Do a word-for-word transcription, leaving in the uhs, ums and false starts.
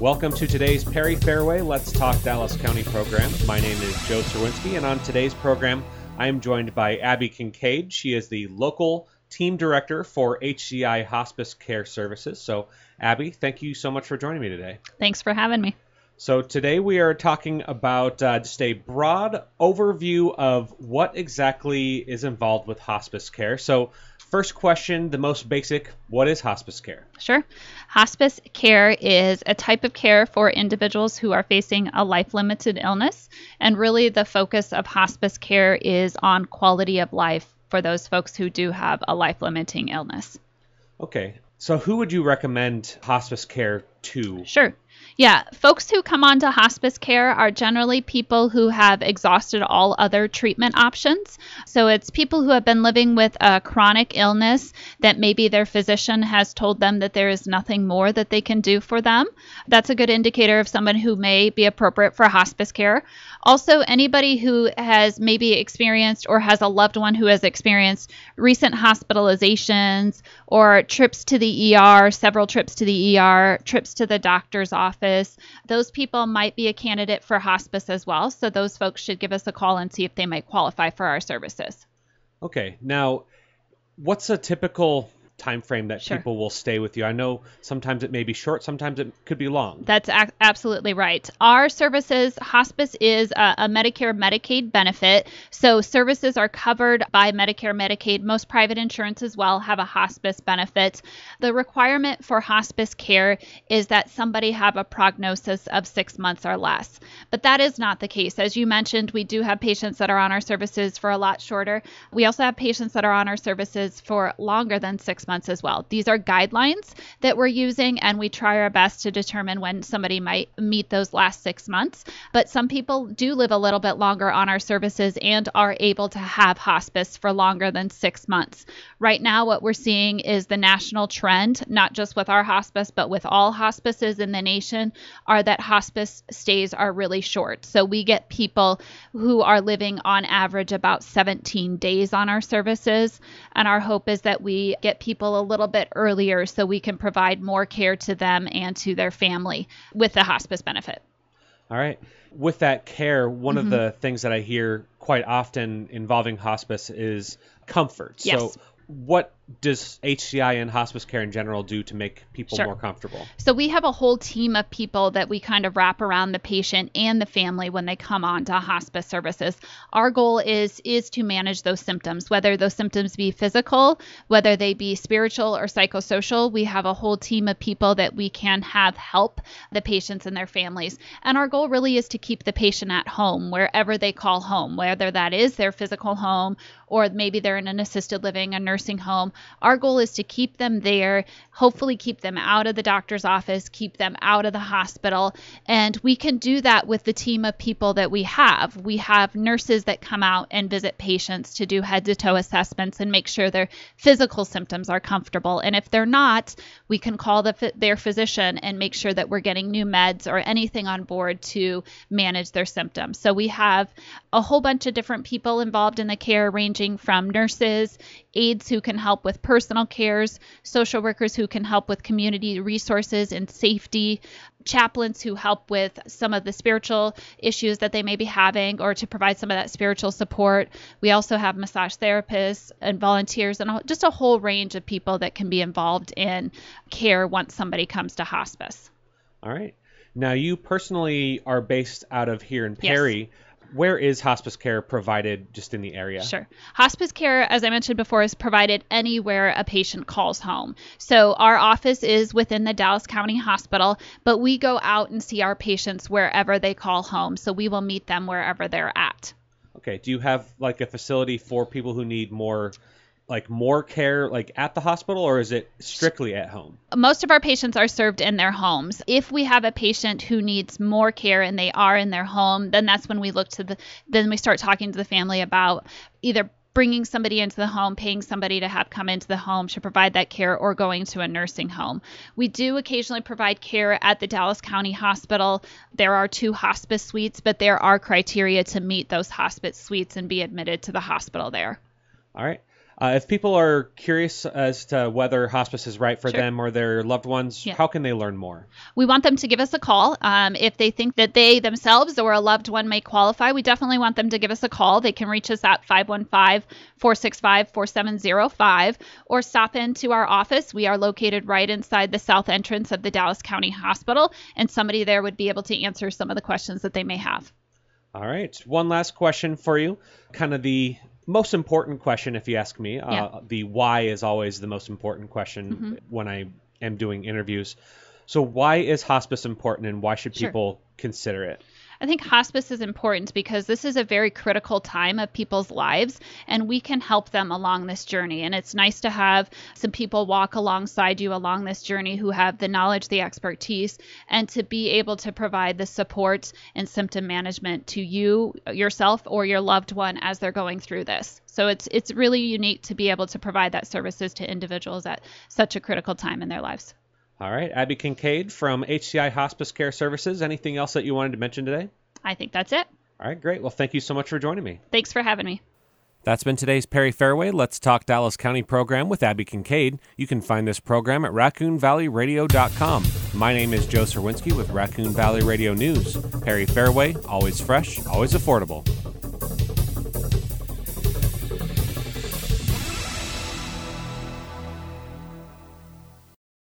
Welcome to today's Perry Fairway Let's Talk Dallas County program. My name is Joe Serwinski, and on today's program, I am joined by Abby Kincaid. She is the local team director for H C I Hospice Care Services. So, Abby, thank you so much for joining me today. Thanks for having me. So today we are talking about uh, just a broad overview of what exactly is involved with hospice care. So first question, the most basic, what is hospice care? Sure. Hospice care is a type of care for individuals who are facing a life-limited illness. And really the focus of hospice care is on quality of life for those folks who do have a life-limiting illness. Okay. So who would you recommend hospice care to? Sure. Yeah, folks who come on to hospice care are generally people who have exhausted all other treatment options. So it's people who have been living with a chronic illness that maybe their physician has told them that there is nothing more that they can do for them. That's a good indicator of someone who may be appropriate for hospice care. Also, anybody who has maybe experienced or has a loved one who has experienced recent hospitalizations or trips to the E R, several trips to the E R, trips to the doctor's office, those people might be a candidate for hospice as well. So those folks should give us a call and see if they might qualify for our services. Okay. Now, what's a typical time frame that Sure. people will stay with you? I know sometimes it may be short, sometimes it could be long. That's a- absolutely right. Our services, hospice is a, a Medicare Medicaid benefit. So services are covered by Medicare Medicaid. Most private insurance as well have a hospice benefit. The requirement for hospice care is that somebody have a prognosis of six months or less. But that is not the case. As you mentioned, we do have patients that are on our services for a lot shorter. We also have patients that are on our services for longer than six months as well. These are guidelines that we're using, and we try our best to determine when somebody might meet those last six months. But some people do live a little bit longer on our services and are able to have hospice for longer than six months. Right now, what we're seeing is the national trend, not just with our hospice, but with all hospices in the nation, are that hospice stays are really short. So we get people who are living on average about seventeen days on our services. And our hope is that we get people a little bit earlier so we can provide more care to them and to their family with the hospice benefit. All right. With that care, one Mm-hmm. of the things that I hear quite often involving hospice is comfort. Yes. So what does H C I and hospice care in general do to make people Sure. more comfortable? So we have a whole team of people that we kind of wrap around the patient and the family when they come on to hospice services. Our goal is is to manage those symptoms, whether those symptoms be physical, whether they be spiritual or psychosocial. We have a whole team of people that we can have help the patients and their families. And our goal really is to keep the patient at home, wherever they call home, whether that is their physical home or maybe they're in an assisted living, a nursing home. Our goal is to keep them there, hopefully keep them out of the doctor's office, keep them out of the hospital. And we can do that with the team of people that we have. We have nurses that come out and visit patients to do head to toe assessments and make sure their physical symptoms are comfortable. And if they're not, we can call the, their physician and make sure that we're getting new meds or anything on board to manage their symptoms. So we have a whole bunch of different people involved in the care, ranging from nurses, aides who can help with personal cares, social workers who can help with community resources and safety, chaplains who help with some of the spiritual issues that they may be having or to provide some of that spiritual support. We also have massage therapists and volunteers and just a whole range of people that can be involved in care once somebody comes to hospice. All right. Now, you personally are based out of here in Perry. Yes. Where is hospice care provided just in the area? Sure. Hospice care, as I mentioned before, is provided anywhere a patient calls home. So our office is within the Dallas County Hospital, but we go out and see our patients wherever they call home. So we will meet them wherever they're at. Okay. Do you have like a facility for people who need more like more care like at the hospital, or is it strictly at home? Most of our patients are served in their homes. If we have a patient who needs more care and they are in their home, then that's when we look to the, then we start talking to the family about either bringing somebody into the home, paying somebody to have come into the home to provide that care, or going to a nursing home. We do occasionally provide care at the Dallas County Hospital. There are two hospice suites, but there are criteria to meet those hospice suites and be admitted to the hospital there. All right. Uh, if people are curious as to whether hospice is right for Sure. them or their loved ones, Yeah. how can they learn more? We want them to give us a call. Um, if they think that they themselves or a loved one may qualify, we definitely want them to give us a call. They can reach us at five one five, four six five, four seven zero five or stop into our office. We are located right inside the south entrance of the Dallas County Hospital, and somebody there would be able to answer some of the questions that they may have. All right. One last question for you. Kind of the most important question, if you ask me. Uh, Yeah. The why is always the most important question Mm-hmm. when I am doing interviews. So why is hospice important and why should Sure. people consider it? I think hospice is important because this is a very critical time of people's lives, and we can help them along this journey. And it's nice to have some people walk alongside you along this journey who have the knowledge, the expertise, and to be able to provide the support and symptom management to you, yourself, or your loved one as they're going through this. So it's it's really unique to be able to provide that services to individuals at such a critical time in their lives. All right. Abby Kincaid from H C I Hospice Care Services. Anything else that you wanted to mention today? I think that's it. All right, great. Well, thank you so much for joining me. Thanks for having me. That's been today's Perry Fairway Let's Talk Dallas County program with Abby Kincaid. You can find this program at raccoon valley radio dot com. My name is Joe Serwinski with Raccoon Valley Radio News. Perry Fairway, always fresh, always affordable.